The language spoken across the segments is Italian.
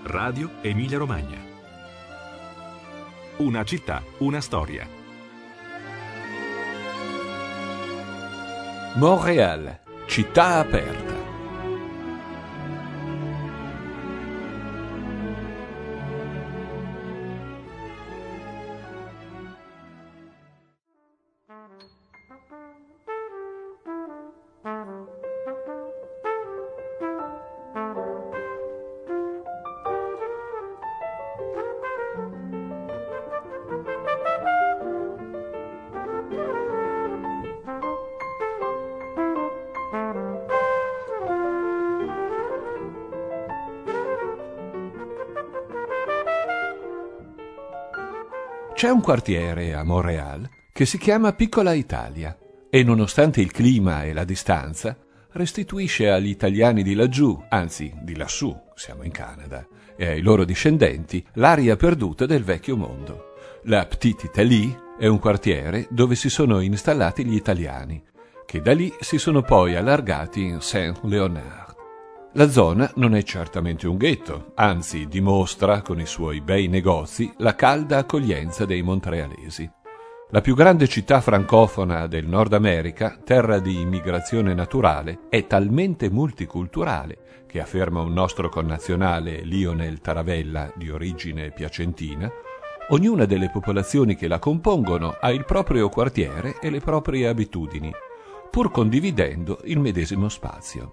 Radio Emilia Romagna. Una città, una storia. Montréal, città aperta. C'è un quartiere a Montréal che si chiama Piccola Italia e, nonostante il clima e la distanza, restituisce agli italiani di laggiù, anzi di lassù, siamo in Canada, e ai loro discendenti l'aria perduta del vecchio mondo. La Petite Italie è un quartiere dove si sono installati gli italiani, che da lì si sono poi allargati in Saint-Léonard. La zona non è certamente un ghetto, anzi dimostra, con i suoi bei negozi, la calda accoglienza dei montrealesi. La più grande città francofona del Nord America, terra di immigrazione naturale, è talmente multiculturale che, afferma un nostro connazionale Lionel Taravella, di origine piacentina, ognuna delle popolazioni che la compongono ha il proprio quartiere e le proprie abitudini, pur condividendo il medesimo spazio.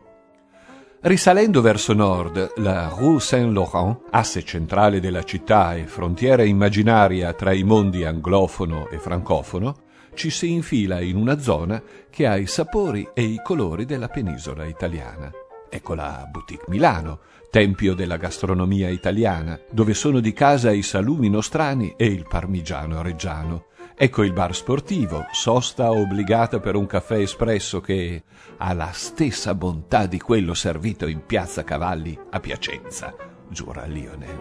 Risalendo verso nord, la Rue Saint-Laurent, asse centrale della città e frontiera immaginaria tra i mondi anglofono e francofono, ci si infila in una zona che ha i sapori e i colori della penisola italiana. Ecco la Boutique Milano, tempio della gastronomia italiana, dove sono di casa i salumi nostrani e il parmigiano reggiano. Ecco il bar sportivo, sosta obbligata per un caffè espresso che ha la stessa bontà di quello servito in Piazza Cavalli a Piacenza, giura Lionel.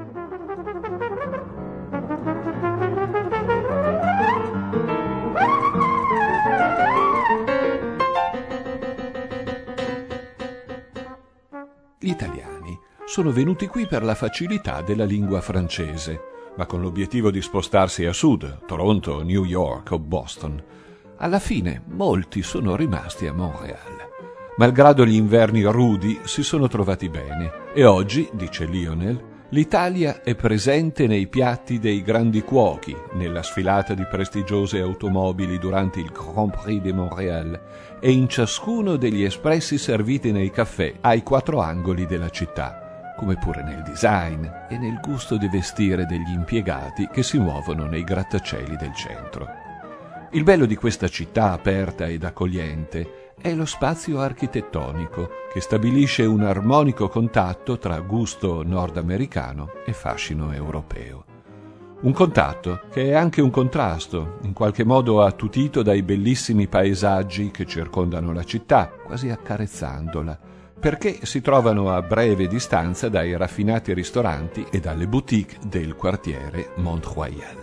Gli italiani sono venuti qui per la facilità della lingua francese, ma con l'obiettivo di spostarsi a sud, Toronto, New York o Boston. Alla fine molti sono rimasti a Montréal. Malgrado gli inverni rudi, si sono trovati bene e oggi, dice Lionel, l'Italia è presente nei piatti dei grandi cuochi, nella sfilata di prestigiose automobili durante il Grand Prix de Montréal e in ciascuno degli espressi serviti nei caffè ai quattro angoli della città, come pure nel design e nel gusto di vestire degli impiegati che si muovono nei grattacieli del centro. Il bello di questa città aperta ed accogliente è lo spazio architettonico che stabilisce un armonico contatto tra gusto nordamericano e fascino europeo. Un contatto che è anche un contrasto, in qualche modo attutito dai bellissimi paesaggi che circondano la città, quasi accarezzandola, perché si trovano a breve distanza dai raffinati ristoranti e dalle boutique del quartiere Mont-Royal.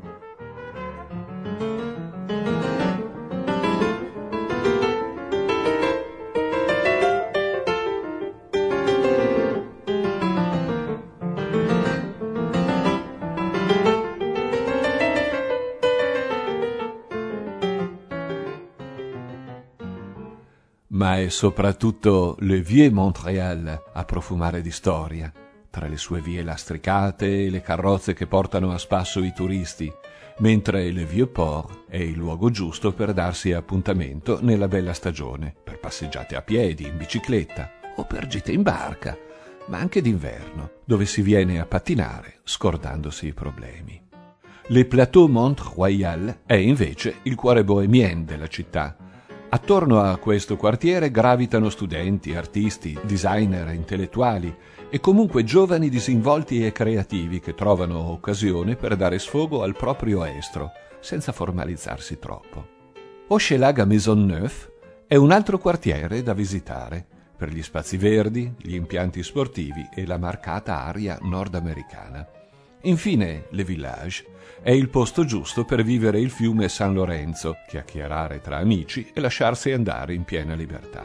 Ma è soprattutto le Vieux Montréal a profumare di storia, tra le sue vie lastricate e le carrozze che portano a spasso i turisti, mentre le Vieux Port è il luogo giusto per darsi appuntamento nella bella stagione, per passeggiate a piedi, in bicicletta o per gite in barca, ma anche d'inverno, dove si viene a pattinare scordandosi i problemi. Le Plateau Mont-Royal è invece il cuore bohemien della città. Attorno a questo quartiere gravitano studenti, artisti, designer, intellettuali e comunque giovani disinvolti e creativi che trovano occasione per dare sfogo al proprio estro, senza formalizzarsi troppo. Hochelaga-Maisonneuve è un altro quartiere da visitare, per gli spazi verdi, gli impianti sportivi e la marcata aria nordamericana. Infine, Le Village è il posto giusto per vivere il fiume San Lorenzo, chiacchierare tra amici e lasciarsi andare in piena libertà.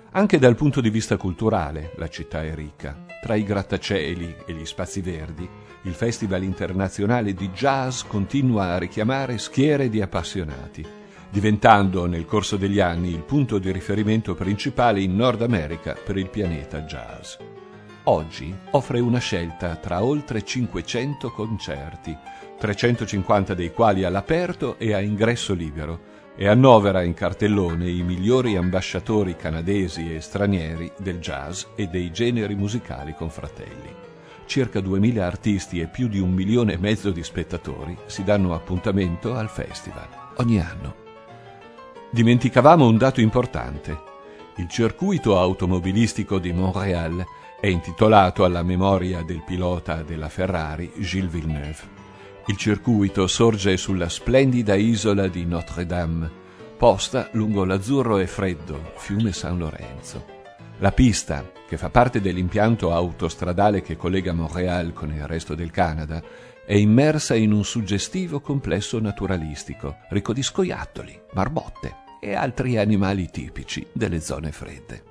Anche dal punto di vista culturale la città è ricca. Tra i grattacieli e gli spazi verdi, il Festival internazionale di jazz continua a richiamare schiere di appassionati, diventando nel corso degli anni il punto di riferimento principale in Nord America per il pianeta jazz. Oggi offre una scelta tra oltre 500 concerti, 350 dei quali all'aperto e a ingresso libero, e annovera in cartellone i migliori ambasciatori canadesi e stranieri del jazz e dei generi musicali confratelli. Circa 2000 artisti e più di 1,5 milioni di spettatori si danno appuntamento al festival ogni anno. Dimenticavamo un dato importante. Il circuito automobilistico di Montréal è intitolato alla memoria del pilota della Ferrari Gilles Villeneuve. Il circuito sorge sulla splendida isola di Notre-Dame, posta lungo l'azzurro e freddo fiume San Lorenzo. La pista, che fa parte dell'impianto autostradale che collega Montréal con il resto del Canada, è immersa in un suggestivo complesso naturalistico, ricco di scoiattoli, marmotte e altri animali tipici delle zone fredde.